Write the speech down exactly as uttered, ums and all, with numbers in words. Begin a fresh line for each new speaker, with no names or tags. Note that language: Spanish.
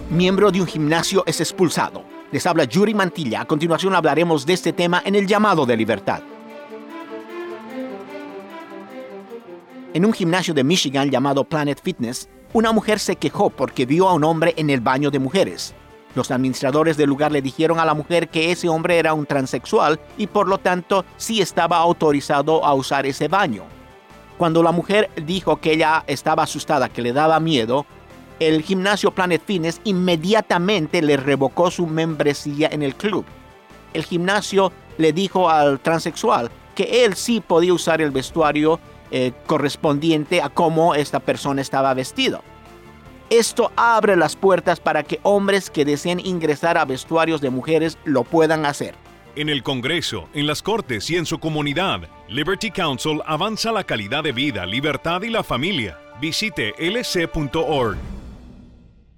miembro de un gimnasio es expulsado. Les habla Yuri Mantilla. A continuación hablaremos de este tema en el llamado de libertad. En un gimnasio de Michigan llamado Planet Fitness, una mujer se quejó porque vio a un hombre en el baño de mujeres. Los administradores del lugar le dijeron a la mujer que ese hombre era un transexual y por lo tanto sí estaba autorizado a usar ese baño. Cuando la mujer dijo que ella estaba asustada, que le daba miedo, el gimnasio Planet Fitness inmediatamente le revocó su membresía en el club. El gimnasio le dijo al transexual que él sí podía usar el vestuario eh, correspondiente a cómo esta persona estaba vestido. Esto abre las puertas para que hombres que deseen ingresar a vestuarios de mujeres lo puedan hacer.
En el Congreso, en las Cortes y en su comunidad, Liberty Counsel avanza la calidad de vida, libertad y la familia. Visite L C punto org.